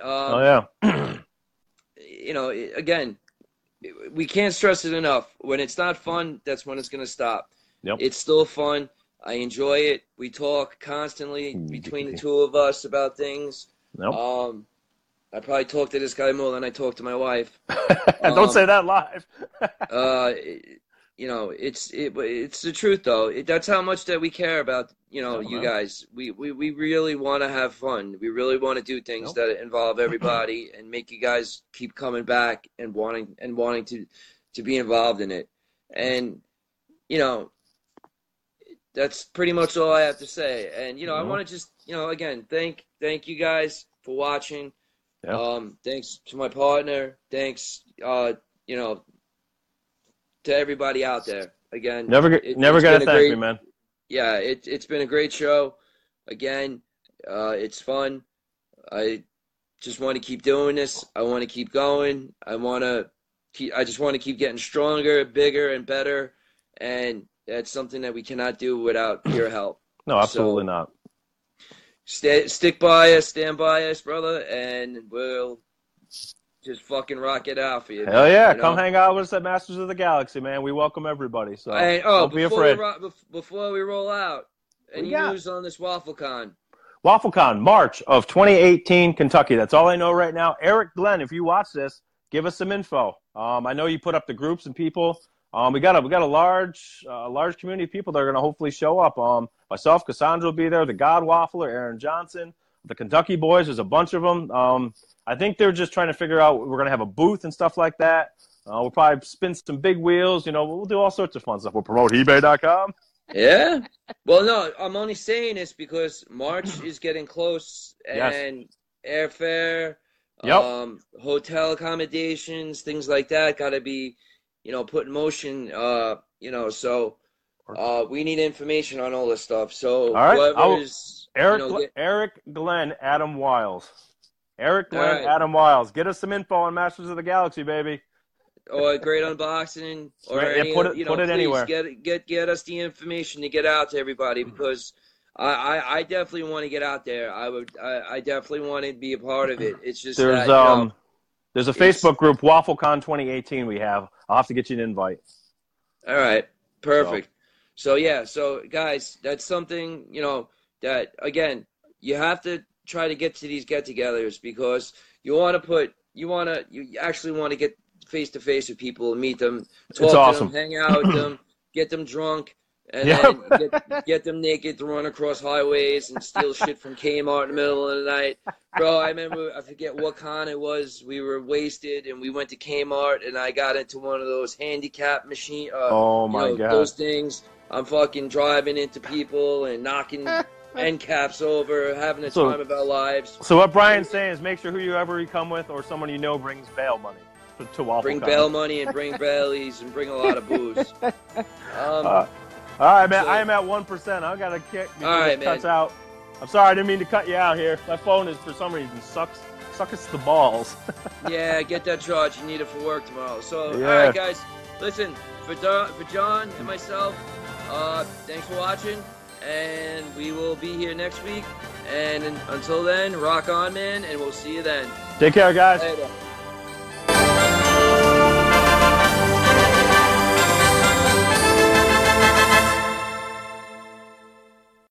You know, again, we can't stress it enough. When it's not fun, that's when it's gonna stop. Yep. It's still fun. I enjoy it. We talk constantly between the two of us about things. Yep. I probably talk to this guy more than I talk to my wife. Don't say that live. You know, it's the truth though. That's how much that we care about, you know, you guys. We really want to have fun. We really want to do things that involve everybody and make you guys keep coming back and wanting to be involved in it. And you know, that's pretty much all I have to say. And you know, I want to just, you know, again, thank you guys for watching. Thanks to my partner. Thanks, you know, to everybody out there. Again, never gotta thank me, man. Yeah, it's been a great show. Again, it's fun. I just want to keep doing this. I want to keep going. I just want to keep getting stronger, bigger, and better. And that's something that we cannot do without your help. No, absolutely not. Stick by us, stand by us, brother, and we'll just fucking rock it out for you. Hell yeah, come hang out with us at Masters of the Galaxy, man. We welcome everybody, so don't be afraid. Before we roll out, any news on this WaffleCon? WaffleCon, March of 2018, Kentucky. That's all I know right now. Eric Glenn, if you watch this, give us some info. I know you put up the groups and people. We got a large community of people that are going to hopefully show up. Myself, Cassandra will be there. The God Waffler, Aaron Johnson, the Kentucky Boys. There's a bunch of them. I think they're just trying to figure out. We're going to have a booth and stuff like that. We'll probably spin some big wheels. We'll do all sorts of fun stuff. We'll promote eBay.com. Yeah. Well, no, I'm only saying this because March is getting close, and airfare, hotel accommodations, things like that, got to be, put in motion. So we need information on all this stuff. So all right. Eric Glenn, Adam Wiles. Eric Glenn, Adam Wiles. Get us some info on Masters of the Galaxy, baby. Or a great unboxing, or put it anywhere. Get us the information to get out to everybody, because I definitely want to get out there. I definitely want to be a part of it. It's just there's a Facebook group, WaffleCon 2018. We have. I'll have to get you an invite. All right, perfect. So guys, that's something that again you have to try to get to these get-togethers, because you actually want to get face to face with people and meet them, talk to them, hang out with them, get them drunk, and then get them naked to run across highways and steal shit from Kmart in the middle of the night. Bro, I remember, I forget what con it was. We were wasted and we went to Kmart, and I got into one of those handicap machine. Oh my God! Those things. I'm fucking driving into people and knocking end caps over, having the time of our lives. So what Brian's saying is, make sure whoever you come with or someone brings bail money. Bring bail money and bring Baileys and bring a lot of booze. All right, man. I am at 1%. I got to kick because it cuts out. I'm sorry, I didn't mean to cut you out here. My phone is, for some reason, sucks us the balls. Yeah, get that charge. You need it for work tomorrow. So, all right, guys. Listen, for John and myself, thanks for watching, and we will be here next week. And until then, rock on, man, and we'll see you then. Take care, guys. Later.